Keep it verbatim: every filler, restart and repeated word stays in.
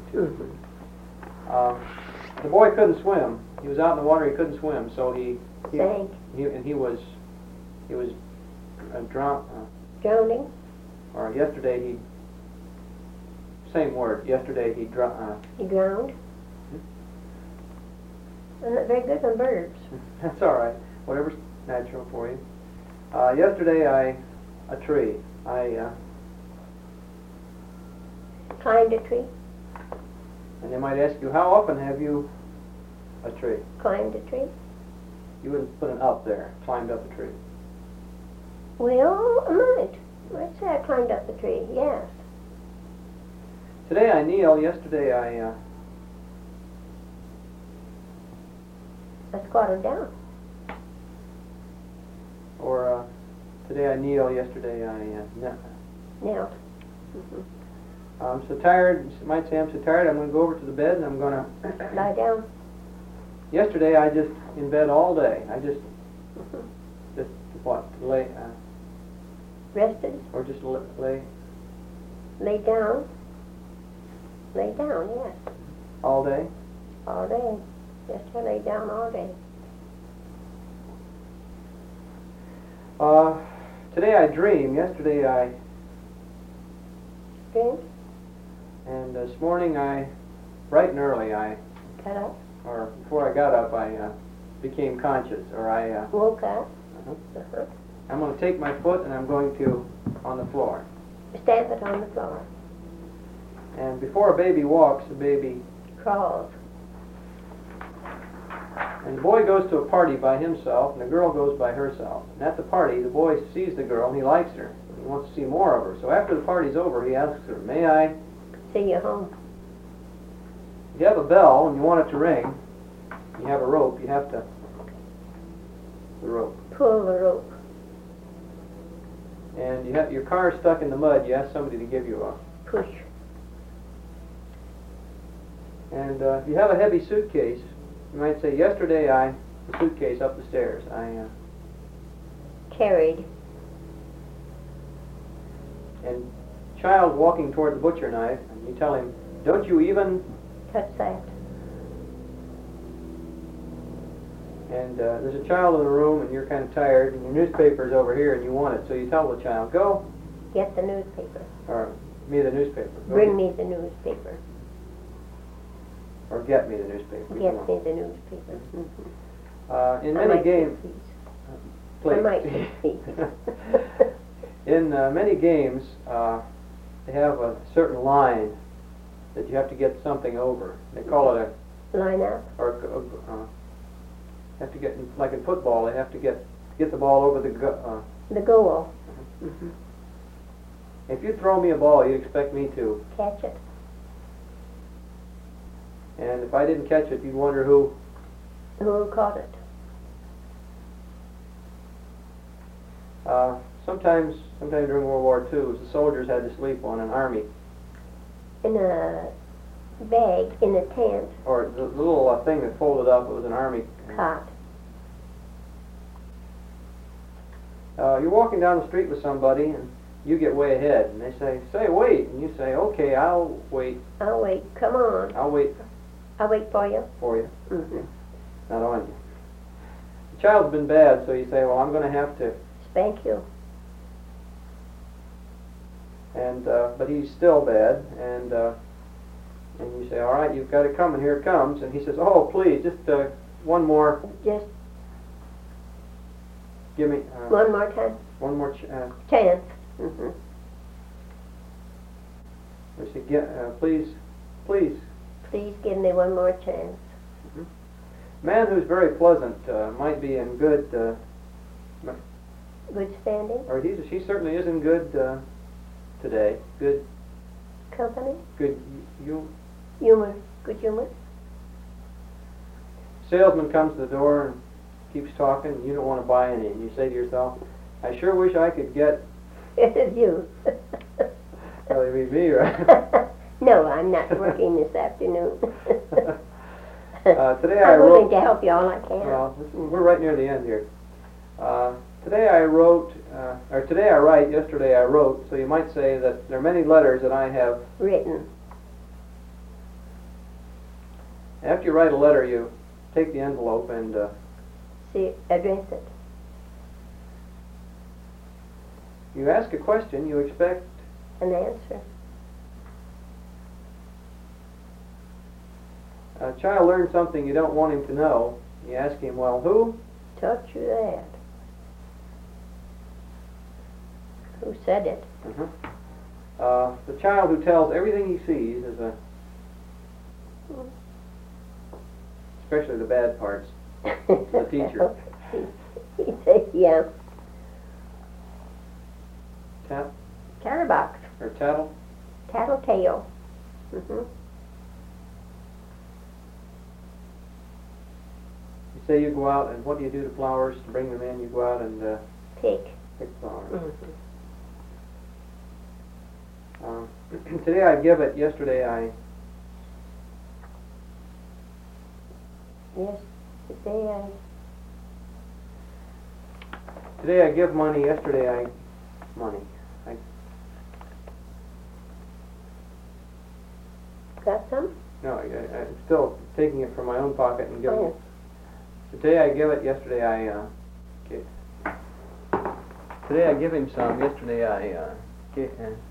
Mm-hmm. uh, the boy couldn't swim. He was out in the water. He couldn't swim, so he he sank. He, and he was he was uh, drown, uh, drowning. Or yesterday he same word. Yesterday he dr- uh, he drowned. Hmm? I'm not very good on verbs. That's all right. Whatever's natural for you. Uh, yesterday I a tree. I uh, climbed a tree. And they might ask you, how often have you a tree? Climbed a tree. You wouldn't put an up there. Climbed up a tree. Well, I might. I'd say I climbed up a tree. Yes. Today I kneel. Yesterday I. Uh, I squatted down. Or uh, today I kneel. Yesterday I uh, knelt. Knelt. Mm-hmm. I'm so tired. You might say I'm so tired. I'm going to go over to the bed and I'm going to lie down. Yesterday I just in bed all day. I just mm-hmm. just what lay. Uh, Rested. Or just l- lay. Lay down. Lay down. Yes. All day. All day. Yes, I lay down all day. Uh, today I dream. Yesterday I. Dreamed. And this morning I, bright and early, I. Got up. Or before I got up, I uh, became conscious, or I. Uh, Woke up. Uh-huh. Uh-huh. I'm going to take my foot and I'm going to on the floor. Stamp it on the floor. And before a baby walks, a baby crawls. And the boy goes to a party by himself, and the girl goes by herself. And at the party, the boy sees the girl, and he likes her. He wants to see more of her. So after the party's over, he asks her, "May I see you home?" If you have a bell and you want it to ring, you have a rope, you have to the rope. Pull the rope. And you have your car stuck in the mud, you ask somebody to give you a push. And uh, if you have a heavy suitcase, you might say, "Yesterday I the suitcase up the stairs. I uh, carried." And child walking toward the butcher knife, and you tell him, "Don't you even touch that." And uh, there's a child in the room, and you're kind of tired, and your newspaper's over here, and you want it. So you tell the child, "Go get the newspaper." Or me the newspaper. Go Bring get, me the newspaper. Or get me the newspaper. Get me the newspaper. Mm-hmm. Uh, in I many games, uh, I might please. In uh, many games, uh, they have a certain line that you have to get something over. They call it a line up. Or uh, have to get like in football. They have to get get the ball over the go, uh, the goal. Mm-hmm. If you throw me a ball, you expect me to catch it. And if I didn't catch it, you'd wonder who who caught it. Uh, sometimes, sometimes during World War Two, the soldiers had to sleep on an army. In a bag, in a tent. Or the, the little uh, thing that folded up, it was an army cot. Uh, you're walking down the street with somebody, and you get way ahead, and they say, "Say, wait," and you say, "Okay, I'll wait." I'll wait. Come on. I'll wait. I'll wait for you. For you. Mm-hmm. Not on you. The child's been bad, so you say, "Well, I'm going to have to spank you." And uh, but he's still bad, and uh, and you say, "All right, you've got it coming. Here it comes." And he says, "Oh, please, just uh, one more." Just give me uh, one more time. One more ch- uh, chance. Mm-hmm. We say, "Get, uh, please, please." Please give me one more chance. Mm-hmm. Man who's very pleasant uh, might be in good. Uh, good standing. Or he's she certainly is in good uh, today. Good company. Good you. Humor. Good humor. Salesman comes to the door and keeps talking, and you don't want to buy any, and you say to yourself, "I sure wish I could get." It's you. Well, it'd be me, right? No, I'm not working this afternoon. uh, today I I'm wrote. willing to help you all I can. Well, listen, we're right near the end here. Uh, today I wrote, uh, or today I write. Yesterday I wrote. So you might say that there are many letters that I have written. After you write a letter, you take the envelope and uh, See, address it. you ask a question. You expect An answer. a child learns something you don't want him to know. You ask him, well, who? Taught you that. Who said it? Uh-huh. Uh, the child who tells everything he sees is a, especially the bad parts, the teacher. He said, yeah. Tat Chatterbox. or tattle. Tattletale. Mm-hmm. You say you go out, and what do you do to flowers to bring them in? You go out and uh, Pick. pick flowers. Mm-hmm. Um, today I give it. Yesterday I Yes. Today I... today I give money. Yesterday I money. I Got some? no. I, I, I'm still taking it from my own pocket and giving Oh. it. Today I give it. Yesterday I uh, gave. Today I give him some. Yesterday I uh, gave, uh,